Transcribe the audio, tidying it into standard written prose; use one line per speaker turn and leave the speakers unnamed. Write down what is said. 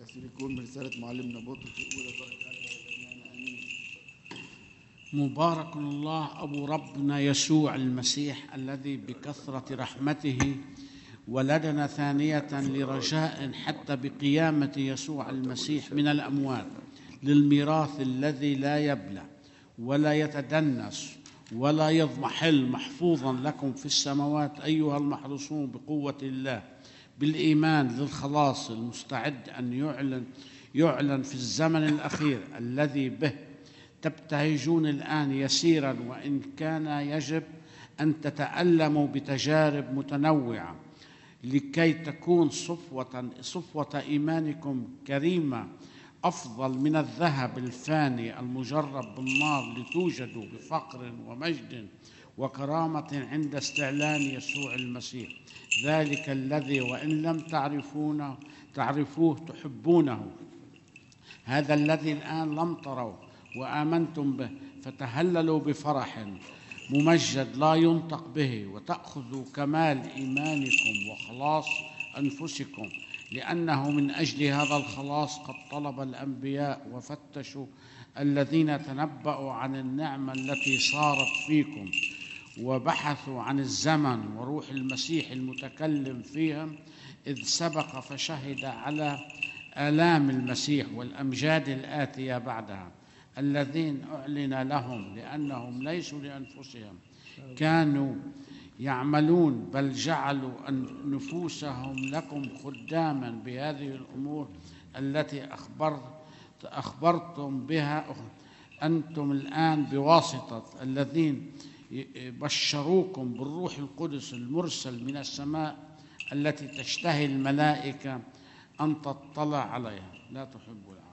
التأثير يكون برسالة معلمنا بطرس الأولى درجة آمين.
مبارك الله أبو ربنا يسوع المسيح الذي بكثرة رحمته ولدنا ثانية لرجاء حتى بقيامة يسوع المسيح من الأموات للميراث الذي لا يبلى ولا يتدنس ولا يضمحل، محفوظا لكم في السماوات أيها المحرسون بقوة الله بالإيمان للخلاص المستعد أن يعلن في الزمن الأخير الذي به تبتهجون الآن يسيرا، وإن كان يجب أن تتألموا بتجارب متنوعة لكي تكون صفوة إيمانكم كريمة أفضل من الذهب الفاني المجرب بالنار، لتوجدوا بفقر ومجد وكرامة عند استعلان يسوع المسيح، ذلك الذي وإن لم تعرفوه تحبونه، هذا الذي الآن لم تروا وآمنتم به، فتهللوا بفرح ممجد لا ينطق به، وتأخذوا كمال إيمانكم وخلاص أنفسكم، لأنه من أجل هذا الخلاص قد طلب الأنبياء وفتشوا الذين تنبأوا عن النعمة التي صارت فيكم، وبحثوا عن الزمن وروح المسيح المتكلم فيهم، إذ سبق فشهد على آلام المسيح والأمجاد الآتية بعدها، الذين أعلن لهم لأنهم ليسوا لأنفسهم كانوا يعملون، بل جعلوا نفوسهم لكم خداما بهذه الأمور التي أخبرتم بها أنتم الآن بواسطة الذين بشروكم بالروح القدس المرسل من السماء، التي تشتهي الملائكة أن تطلع عليها. لا تحب العالم.